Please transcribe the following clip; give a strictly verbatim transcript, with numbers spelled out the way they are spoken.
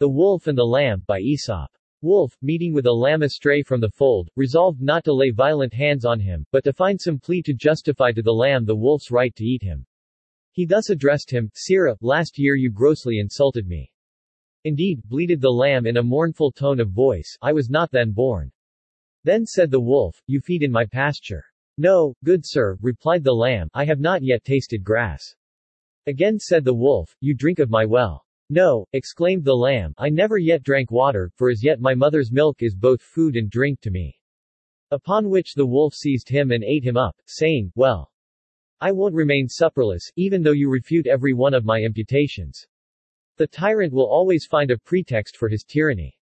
The Wolf and the Lamb, by Aesop. Wolf, meeting with a lamb astray from the fold, resolved not to lay violent hands on him, but to find some plea to justify to the lamb the wolf's right to eat him. He thus addressed him, "Sirrah, last year you grossly insulted me." "Indeed," bleated the lamb in a mournful tone of voice, "I was not then born." Then said the wolf, "You feed in my pasture." "No, good sir," replied the lamb, "I have not yet tasted grass." Again said the wolf, "You drink of my well." "No," exclaimed the lamb, "I never yet drank water, for as yet my mother's milk is both food and drink to me." Upon which the wolf seized him and ate him up, saying, "Well, I won't remain supperless, even though you refute every one of my imputations." The tyrant will always find a pretext for his tyranny.